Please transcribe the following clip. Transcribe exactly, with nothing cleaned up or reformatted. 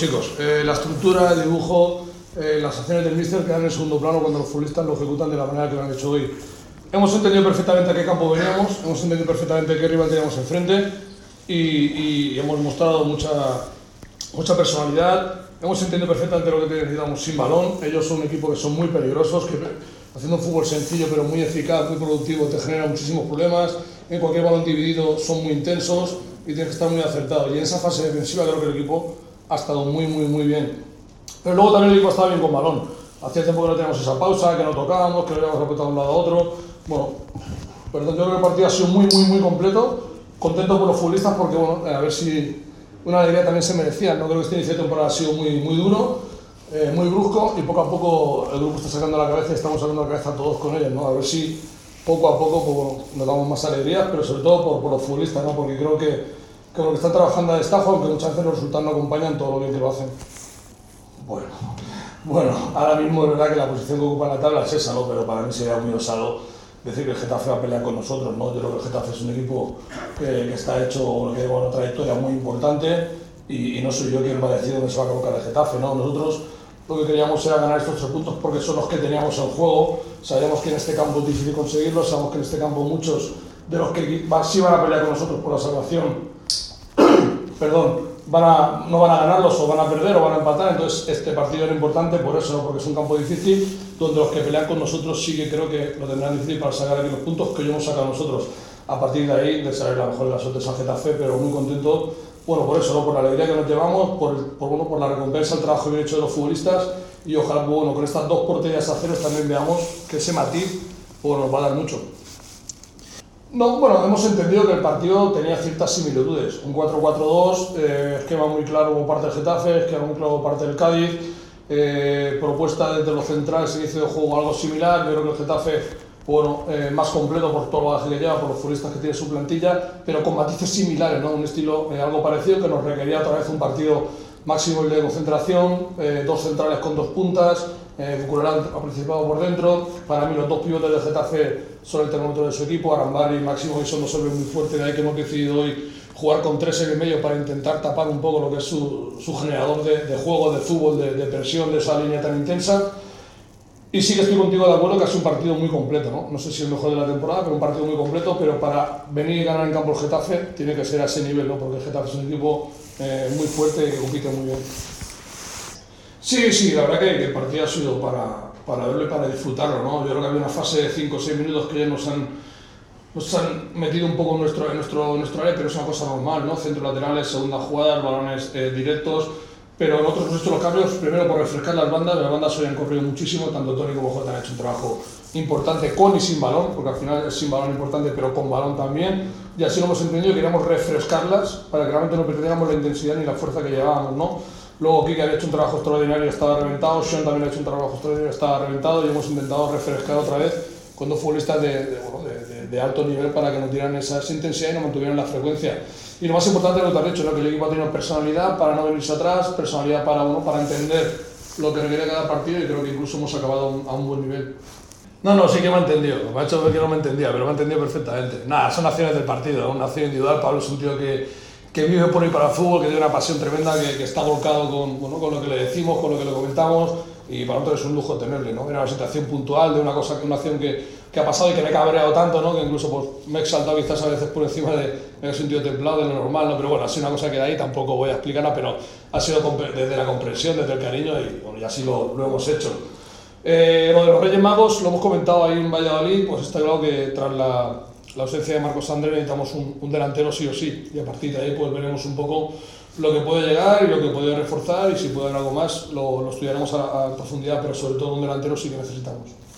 Chicos, eh, la estructura, el dibujo, eh, las acciones del míster quedan en segundo plano cuando los futbolistas lo ejecutan de la manera que lo han hecho hoy. Hemos entendido perfectamente a qué campo veníamos, hemos entendido perfectamente qué rival teníamos enfrente y, y hemos mostrado mucha, mucha personalidad. Hemos entendido perfectamente lo que necesitamos sin balón. Ellos son un equipo que son muy peligrosos, que haciendo un fútbol sencillo pero muy eficaz, muy productivo, te genera muchísimos problemas. En cualquier balón dividido son muy intensos y tienes que estar muy acertado. Y en esa fase defensiva creo que el equipo ha estado muy, muy, muy bien. Pero luego también el equipo estaba bien con balón. Hacía tiempo que no teníamos esa pausa, que no tocábamos, que no íbamos repetido de un lado a otro. Bueno, perdón, yo creo que el partido ha sido muy, muy, muy completo. Contento por los futbolistas porque, bueno, a ver si una alegría también se merecía. No creo que este inicio de temporada ha sido muy, muy duro, eh, muy brusco y poco a poco el grupo está sacando la cabeza y estamos sacando la cabeza todos con ellos, ¿no? A ver si poco a poco pues, bueno, nos damos más alegrías, pero sobre todo por, por los futbolistas, ¿no? Porque creo que que lo que están trabajando a destajo, aunque muchas veces los resultados no acompañan todo lo bien que lo hacen. Bueno, bueno, ahora mismo es verdad que la posición que ocupa en la tabla es esa, ¿no? Pero para mí sería muy osado decir que el Getafe va a pelear con nosotros, ¿no? Yo creo que el Getafe es un equipo que, que está hecho, que lleva una trayectoria muy importante y, y no soy yo quien va a decir dónde se va a colocar el Getafe, ¿no? Nosotros lo que queríamos era ganar estos tres puntos porque son los que teníamos en juego. Sabíamos que en este campo es difícil conseguirlo, sabemos que en este campo muchos de los que sí van a pelear con nosotros por la salvación perdón, van a, no van a ganarlos o van a perder o van a empatar, entonces este partido era importante por eso, ¿no? Porque es un campo difícil donde los que pelean con nosotros sí que creo que lo tendrán difícil para sacar aquí los puntos que yo hemos sacado nosotros. A partir de ahí, de saber la mejor de las suertes al Getafe, pero muy contento, bueno, por eso, ¿no? Por la alegría que nos llevamos, por, por, bueno, por la recompensa, el trabajo bien hecho de los futbolistas y ojalá, bueno, con estas dos porterías a cero también veamos que ese matiz bueno, nos va a dar mucho. No, bueno, hemos entendido que el partido tenía ciertas similitudes. Un cuatro cuatro dos, eh, esquema muy claro por parte del Getafe, esquema muy claro por parte del Cádiz, eh, propuesta desde los centrales, inicio de juego algo similar. Yo creo que el Getafe, bueno, eh, más completo por todo lo que lleva, por los futbolistas que tiene su plantilla, pero con matices similares, ¿no? Un estilo eh, algo parecido que nos requería otra vez un partido máximo de concentración, eh, dos centrales con dos puntas, eh, Bucurelán ha participado por dentro. Para mí los dos pivotes del Getafe son el termómetro de su equipo, Arambari y Máximo, y eso nos sirve muy fuerte, de ahí que hemos decidido hoy jugar con tres en el medio para intentar tapar un poco lo que es su, su generador de, de juego, de fútbol, de, de presión, de esa línea tan intensa. Y sí que estoy contigo de acuerdo que ha sido un partido muy completo, ¿no? No sé si es el mejor de la temporada, pero un partido muy completo, pero para venir y ganar en campo el Getafe tiene que ser a ese nivel, ¿no? Porque el Getafe es un equipo eh, muy fuerte y que compite muy bien. Sí, sí, la verdad que, que el partido ha sido para, para verlo y para disfrutarlo, ¿no? Yo creo que había una fase de cinco o seis minutos que ya nos han, nos han metido un poco en nuestro, en nuestro, en nuestro área, pero es una cosa normal, ¿no? Centros laterales, segunda jugada, balones eh, directos. Pero nosotros hemos hecho los cambios primero por refrescar las bandas. Las bandas hoy han corrido muchísimo, tanto Toni como Jota han hecho un trabajo importante con y sin balón, porque al final es sin balón importante, pero con balón también. Y así lo hemos entendido, queríamos refrescarlas para que realmente no perdiéramos la intensidad ni la fuerza que llevábamos, ¿no? Luego Kike había hecho un trabajo extraordinario y estaba reventado, Sean también ha hecho un trabajo extraordinario y estaba reventado, y hemos intentado refrescar otra vez con dos futbolistas de, de, bueno, de, de, de alto nivel para que nos dieran esa, esa intensidad y nos mantuvieran la frecuencia. Y lo más importante es lo que te has dicho, ¿no? Que el equipo ha tenido personalidad para no venirse atrás, personalidad para, uno, para entender lo que requiere cada partido, y creo que incluso hemos acabado a un, a un buen nivel. No, no, sí que me ha entendido, me ha hecho ver que no me entendía, pero me ha entendido perfectamente. Nada, son acciones del partido, una acción individual. Pablo es un tío que, que vive por ahí para el fútbol, que tiene una pasión tremenda, que, que está volcado con, bueno, con lo que le decimos, con lo que le comentamos, y para nosotros es un lujo tenerle, ¿no? Era una situación puntual de una cosa, una acción que, que ha pasado y que me he cabreado tanto, ¿no? Que incluso pues, me he exaltado quizás a veces por encima de, me he sentido templado de lo normal, ¿no? Pero bueno, ha sido una cosa que de ahí tampoco voy a explicarla, pero ha sido desde la comprensión, desde el cariño, y bueno, y así lo, lo hemos hecho. Eh, lo de los Reyes Magos lo hemos comentado ahí en Valladolid, pues está claro que tras la, la ausencia de Marcos André necesitamos un, un delantero sí o sí, y a partir de ahí pues veremos un poco lo que puede llegar y lo que puede reforzar, y si puede haber algo más lo, lo estudiaremos a, a profundidad, pero sobre todo un delantero sí que necesitamos.